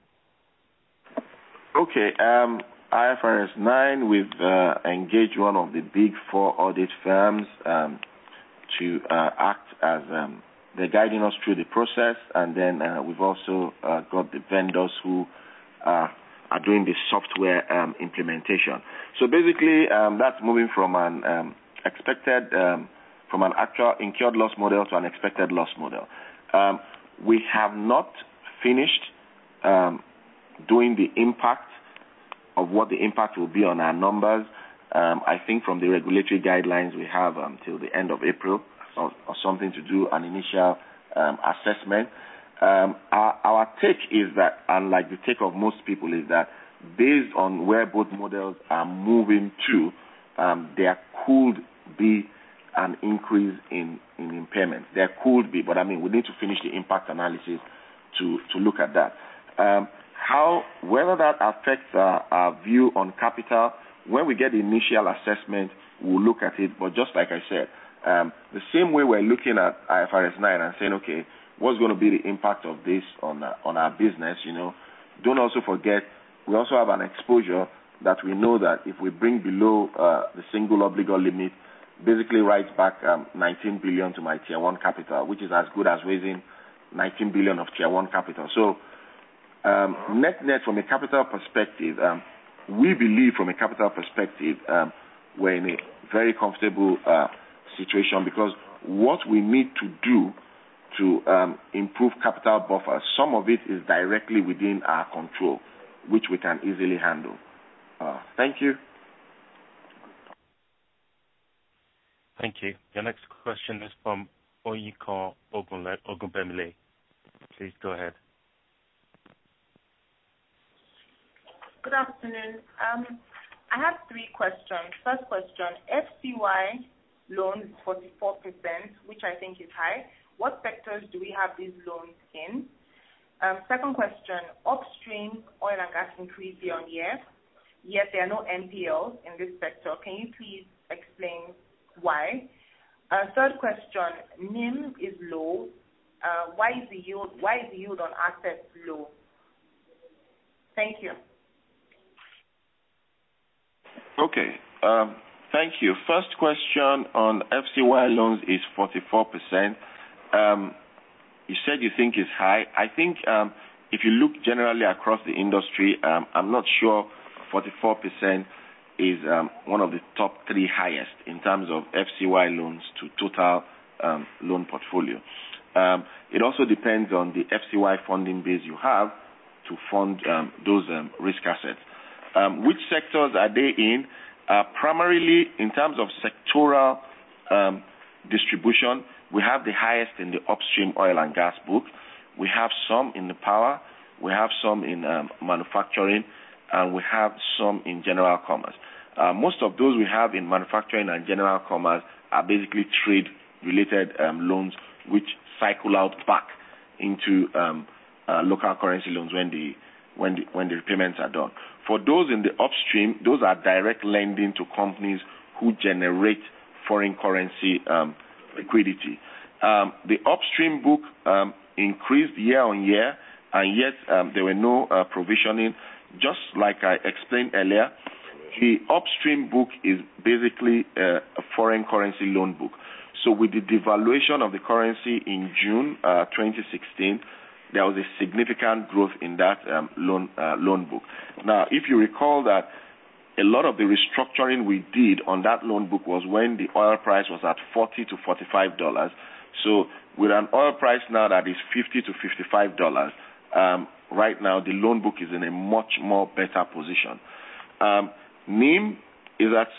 Okay. IFRS 9, we've engaged one of the big 4 audit firms to act as they're guiding us through the process, and then we've also got the vendors who are doing the software implementation. So basically, that's moving from an from an actual incurred loss model to an expected loss model. We have not finished doing the impact of what the impact will be on our numbers. I think from the regulatory guidelines we have till the end of April or something to do an initial assessment. Our take is that, unlike the take of most people, is that based on where both models are moving to, there could be an increase in impairment. There could be, but we need to finish the impact analysis to look at that. Whether that affects our view on capital, when we get the initial assessment, we'll look at it. But just like I said, the same way we're looking at IFRS 9 and saying, okay, what's going to be the impact of this on our business? Don't also forget, we also have an exposure that we know that if we bring below the single obligor limit, basically writes back 19 billion to my Tier 1 capital, which is as good as raising 19 billion of Tier 1 capital. So net from a capital perspective, we believe from a capital perspective, we're in a very comfortable situation, because what we need to do to improve capital buffers. Some of it is directly within our control, which we can easily handle. Thank you. Thank you. Your next question is from Oyinkan Ogunbemile. Please go ahead. Good afternoon. I have 3 questions. First question, FCY loans 44%, which I think is high. What sectors do we have these loans in? Second question, upstream oil and gas increase year on year. Yet there are no NPLs in this sector. Can you please explain why? Third question, NIM is low. Why is the yield on assets low? Thank you. Okay. Thank you. First question on FCY loans is 44%. You said you think it's high. I think if you look generally across the industry, I'm not sure 44% is one of the top 3 highest in terms of FCY loans to total loan portfolio. It also depends on the FCY funding base you have to fund those risk assets. Which sectors are they in? Primarily in terms of sectoral distribution, we have the highest in the upstream oil and gas book. We have some in the power. We have some in manufacturing. And we have some in general commerce. Most of those we have in manufacturing and general commerce are basically trade-related loans which cycle out back into local currency loans when the repayments are done. For those in the upstream, those are direct lending to companies who generate foreign currency liquidity. The upstream book increased year on year, and yet there were no provisioning. Just like I explained earlier, the upstream book is basically a foreign currency loan book. So with the devaluation of the currency in June 2016, there was a significant growth in that loan book. Now, if you recall that a lot of the restructuring we did on that loan book was when the oil price was at $40 to $45. So with an oil price now that is $50 to $55, right now the loan book is in a much more better position. NIM is at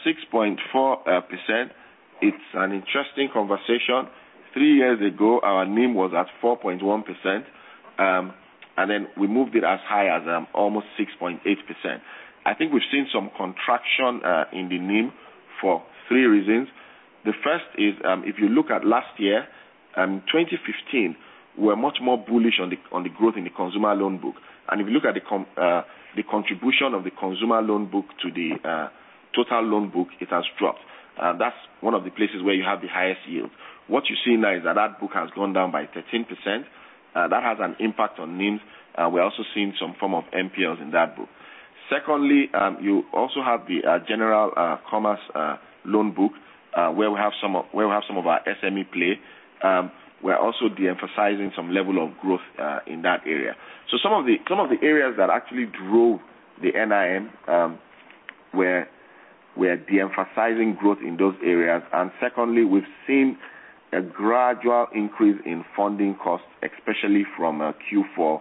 6.4%. It's an interesting conversation. 3 years ago, our NIM was at 4.1%. And then we moved it as high as almost 6.8%. I think we've seen some contraction in the NIM for 3 reasons. The first is if you look at last year, 2015, we were much more bullish on the growth in the consumer loan book. And if you look at the contribution of the consumer loan book to the total loan book, it has dropped. That's one of the places where you have the highest yield. What you see now is that book has gone down by 13%. That has an impact on NIMs. We're also seeing some form of NPLs in that book. Secondly, you also have the general commerce loan book where we have some of our SME play. We're also de-emphasizing some level of growth in that area. So some of the areas that actually drove the NIM were de-emphasizing growth in those areas. And secondly, we've seen a gradual increase in funding costs, especially from Q4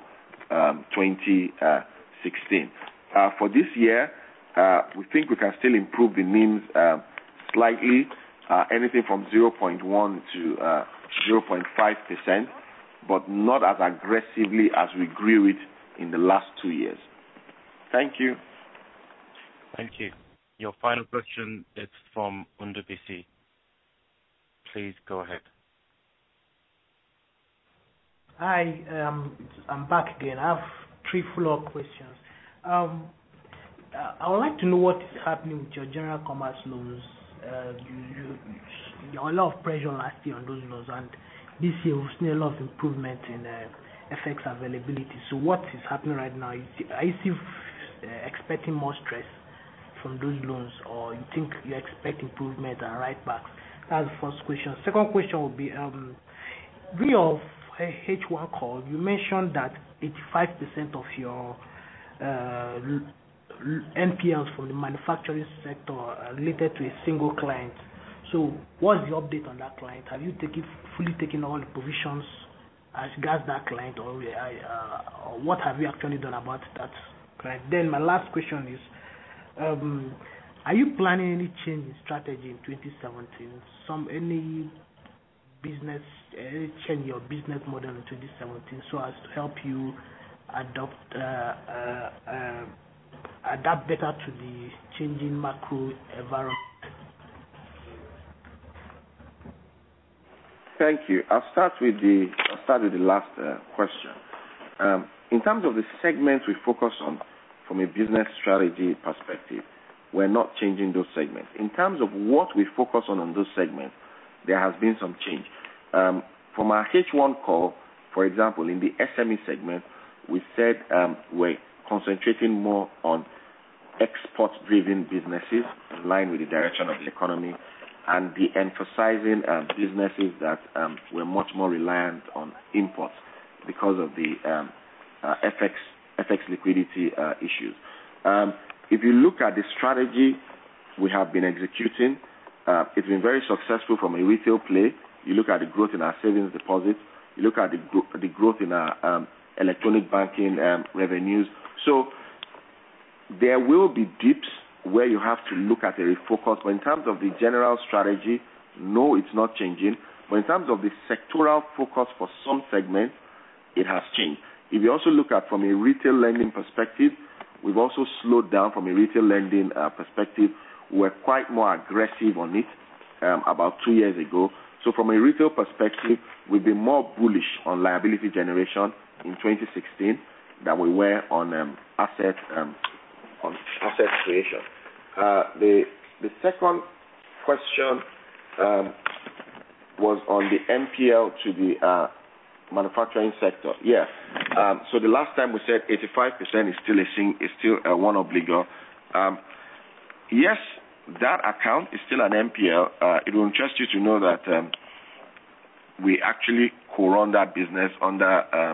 2016. For this year, we think we can still improve the NIMs slightly, anything from 0.1 to 0.5%, but not as aggressively as we grew it in the last 2 years. Thank you. Thank you. Your final question is from Undubisi. Please go ahead. Hi, I'm back again. I have 3 follow-up questions. I would like to know what is happening with your general commerce loans. There was a lot of pressure last year on those loans, and this year we've seen a lot of improvement in FX availability. So what is happening right now? Are you still expecting more stress from those loans, or you think you expect improvement and right backs? That's the first question. Second question would be, during your H1 call, you mentioned that 85% of your NPLs from the manufacturing sector are related to a single client. So what's the update on that client? Have you fully taken all the provisions as regards that client, or what have you actually done about that client? Then my last question is, are you planning any change in strategy in 2017? Any change your business model in 2017 so as to help you adapt better to the changing macro environment? Thank you. I'll start with the last question. In terms of the segments we focus on from a business strategy perspective, we're not changing those segments. In terms of what we focus on those segments, there has been some change. From our H1 call, for example, in the SME segment, we said we're concentrating more on export-driven businesses in line with the direction of the economy, and de-emphasizing businesses that were much more reliant on imports because of the FX liquidity issues. If you look at the strategy we have been executing, it's been very successful from a retail play. You look at the growth in our savings deposits. You look at the growth in our electronic banking revenues. So there will be dips where you have to look at a refocus. But in terms of the general strategy, no, it's not changing. But in terms of the sectoral focus for some segments, it has changed. If you also look at from a retail lending perspective, we've also slowed down from a retail lending perspective. We're quite more aggressive on it about 2 years ago. So from a retail perspective, we've been more bullish on liability generation in 2016 than we were on asset creation. The second question was on the NPL to the manufacturing sector. Yeah. So the last time we said 85% is still one obligor. Yes, that account is still an NPL. It will interest you to know that we actually co-run that business under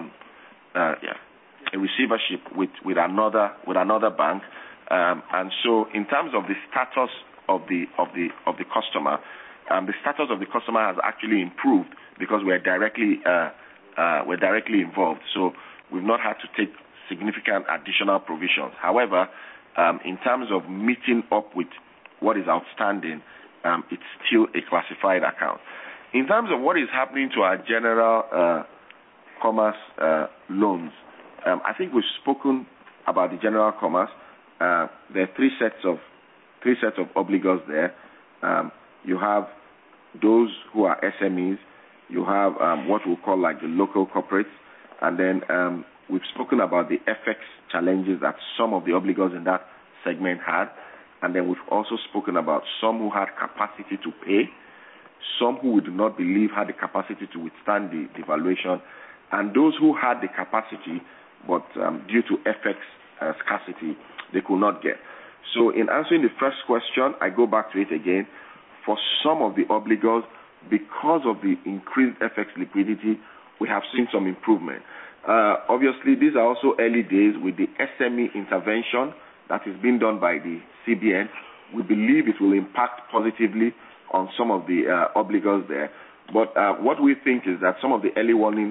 a receivership with another bank. And so, in terms of the status of the customer, the status of the customer has actually improved because we're directly involved. So we've not had to take significant additional provisions. However, in terms of meeting up with what is outstanding, it's still a classified account. In terms of what is happening to our general commerce loans, I think we've spoken about the general commerce. There are three sets of obligors there. You have those who are SMEs. You have what we call like the local corporates, and then we've spoken about the FX challenges that some of the obligors in that segment had, and then we've also spoken about some who had capacity to pay, some who we do not believe had the capacity to withstand the devaluation, and those who had the capacity but due to FX scarcity, they could not get. So in answering the first question, I go back to it again. For some of the obligors, because of the increased FX liquidity, we have seen some improvement. Obviously, these are also early days with the SME intervention that is being done by the CBN. We believe it will impact positively on some of the obligors there. But what we think is that some of the early warning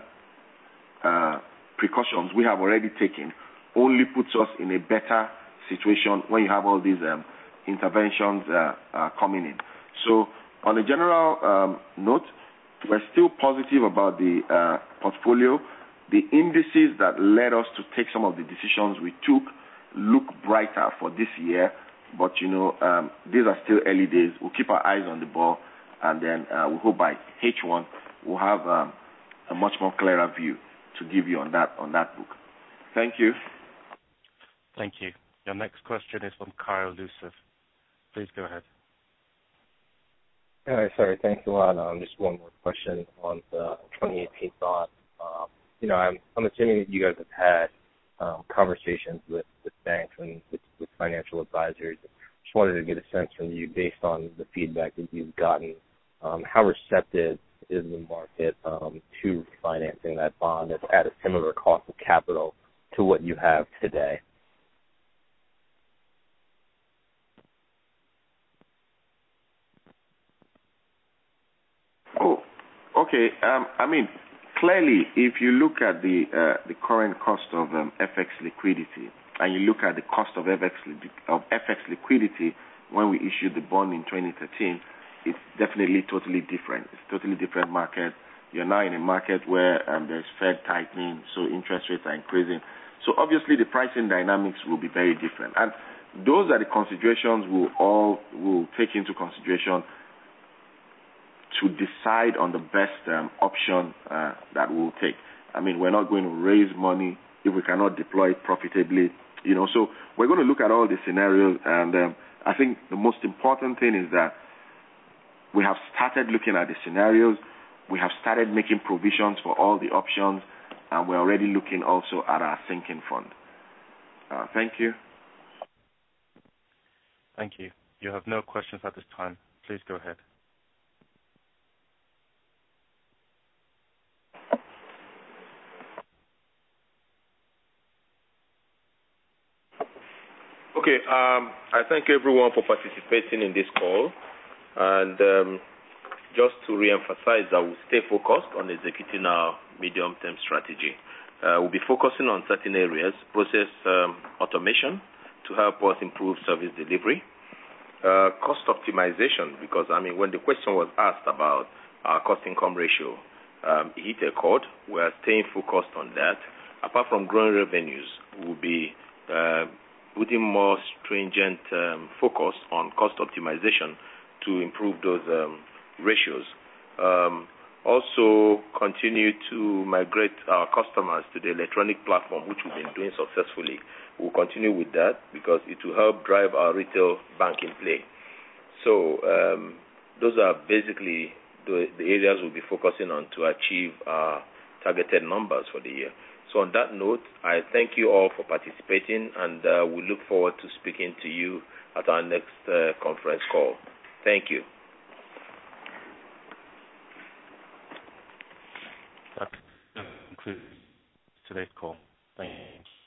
precautions we have already taken only puts us in a better situation when you have all these interventions coming in. So on a general note, we're still positive about the portfolio. The indices that led us to take some of the decisions we took look brighter for this year, but these are still early days. We'll keep our eyes on the ball, and then we hope by H1 we'll have a much more clearer view to give you on that book. Thank you. Thank you. Your next question is from Kyle Lusif. Please go ahead. Sorry, thanks a lot. Just one more question on the 2018 thought. I'm assuming that you guys have had conversations with banks and with financial advisors. Just wanted to get a sense from you, based on the feedback that you've gotten, how receptive is the market to financing that bond at a similar cost of capital to what you have today? Okay. Clearly, if you look at the current cost of FX liquidity, and you look at the cost of FX liquidity when we issued the bond in 2013, it's definitely totally different. It's a totally different market. You're now in a market where there's Fed tightening, so interest rates are increasing. So obviously the pricing dynamics will be very different. And those are the considerations we'll take into consideration to decide on the best option that we'll take. We're not going to raise money if we cannot deploy it profitably. So we're going to look at all the scenarios, and I think the most important thing is that we have started looking at the scenarios. We have started making provisions for all the options, and we're already looking also at our sinking fund. Thank you. Thank you. You have no questions at this time. Please go ahead. Okay, I thank everyone for participating in this call, and just to re-emphasize that we'll stay focused on executing our medium-term strategy. We'll be focusing on certain areas, process automation to help us improve service delivery, cost optimization, because when the question was asked about our cost-income ratio, it hit a chord. We are staying focused on that. Apart from growing revenues, we'll be putting more stringent focus on cost optimization to improve those ratios. Also continue to migrate our customers to the electronic platform, which we've been doing successfully. We'll continue with that because it will help drive our retail banking play. So those are basically the areas we'll be focusing on to achieve our targeted numbers for the year. So on that note, I thank you all for participating, and we look forward to speaking to you at our next conference call. Thank you. That concludes today's call. Thank you.